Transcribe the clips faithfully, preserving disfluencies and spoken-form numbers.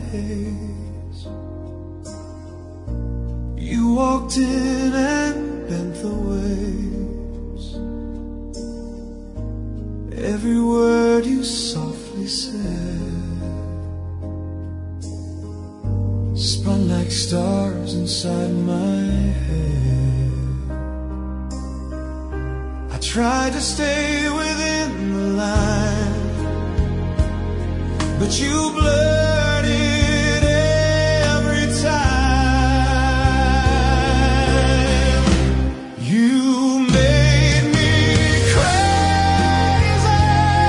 haze. You walked in and bent the waves. Every word you softly said spun like stars inside my head. I tried to stay within the line, but you blurred it every time. You made me crazy,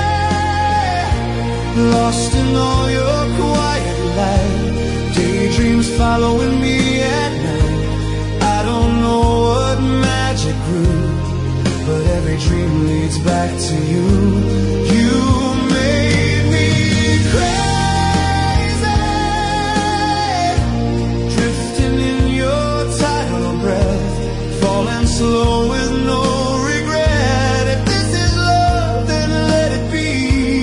lost in all your quiet light. Daydreams following me at night. I don't know what magic grew, but every dream leads back to you. You made me crazy, drifting in your tidal breath, falling slow with no regret. If this is love, then let it be.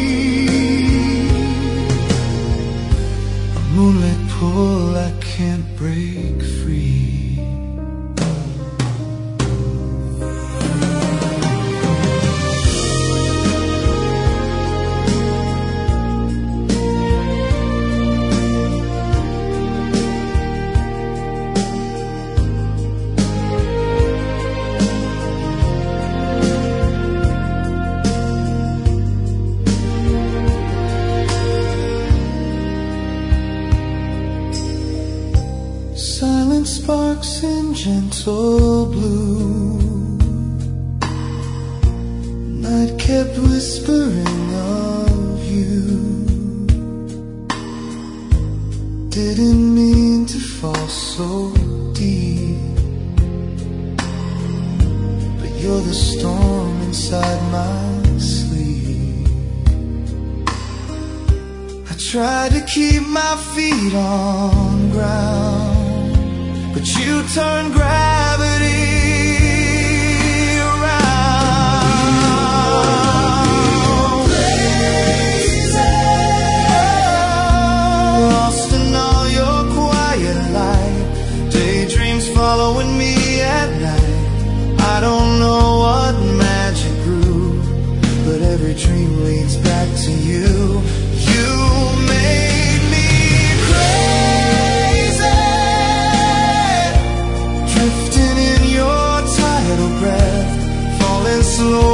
A moonlit pull I can't break free. Silent sparks in gentle blue. Night kept whispering of you. Didn't mean to fall so deep, but you're the storm inside my sleep. I tried to keep my feet on ground, but you turn gravity around. Crazy, lost in all your quiet light. Daydreams following me at night. I don't know what magic grew, but every dream leads back to you. You made me crazy, drifting in your tidal breath, falling slow